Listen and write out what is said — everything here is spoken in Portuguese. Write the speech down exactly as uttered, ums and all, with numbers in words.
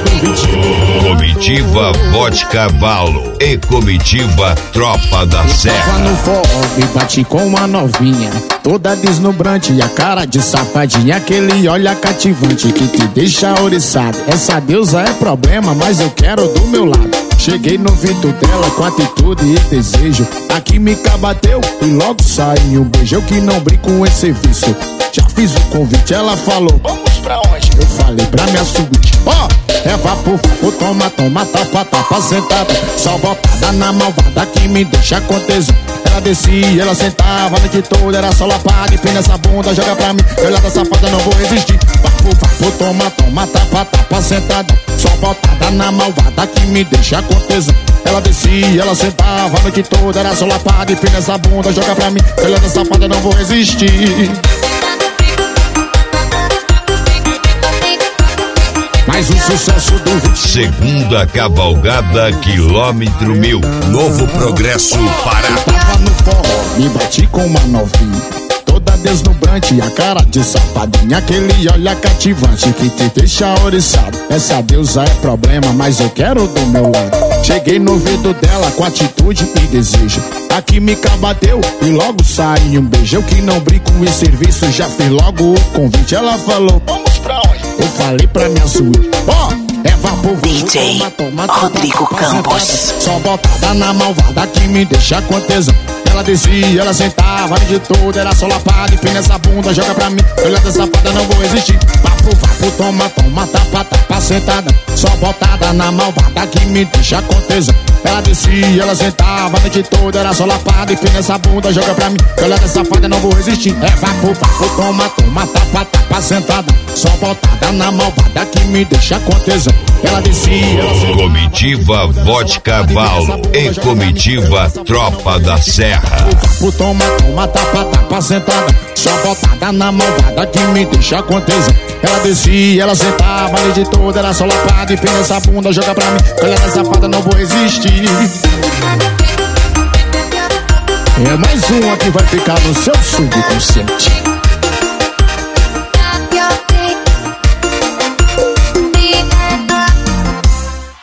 do Vitinho. Comitiva Vote Cavalo e comitiva Tropa da Serra. Tava no forró, me bati com uma novinha, toda deslumbrante e a cara de safadinha. Aquele olhar cativante que te deixa oriçado. Essa deusa é problema, mas eu quero do meu lado. Cheguei no ouvido dela com atitude e desejo. A química bateu e logo saiu um beijo. Eu que não brinco com esse serviço, já fiz o convite, ela falou: vamos pra onde? Eu falei: pra minha suíte. Ó, oh, é vapor, vapor, toma, toma, tapa, tapa, sentada. Só botada na malvada que me deixa com tesão. Ela descia, ela sentava a noite toda, era só lapada. Empina essa bunda, joga pra mim, eu da safada, não vou resistir. Vapor, vapor, toma, toma, tapa, tapa, sentada. Só botada na malvada que me deixa com tesão. Ela descia, ela sentava a noite toda, era só lapada. Empina essa bunda, joga pra mim, eu da safada, não vou resistir. Mais um sucesso do Vitinho. Segunda cavalgada, quilômetro mil. Novo Progresso, Pará. Tava no forró, me bati com uma novinha, toda deslumbrante e a cara de safadinha. Aquele olhar cativante que te deixa oriçado. Essa deusa é problema, mas eu quero do meu lado. Cheguei no ouvido dela com atitude e desejo. A química bateu e logo saiu um beijo. Eu que não brinco em serviço, já fiz logo o convite. Ela falou: vamos pra onde? Eu falei: pra minha suíte. Ó, oh, é vapor, D J toma, toma, Rodrigo Campos. só botada na malvada que me deixa com tesão. Ela descia, ela sentava a noite toda, era só lapada. Empina essa bunda, joga pra mim, olha dessa safada, não vou resistir. Papo, papo, toma, toma, tapa, tapa, sentada. Só botada na malvada que me deixa com tesão. Ela descia, ela sentava a noite toda, era só lapada. Empina essa bunda, joga pra mim, olha dessa safada, não vou resistir. É papo, papo, toma, toma, tapa, tapa, sentada. Só botada na malvada que me deixa com tesão. Ela descia, ela sentava. Comitiva Vote Cavalo e comitiva Tropa da Serra. Papo, toma, toma, tapa, tapa, sentada. Só botada na malvada que me deixa com tesão. Ela descia, ela sentava a noite toda, era só lapada. Empina essa bunda, joga pra mim, olha essa safada, não vou resistir. É mais uma que vai ficar no seu subconsciente.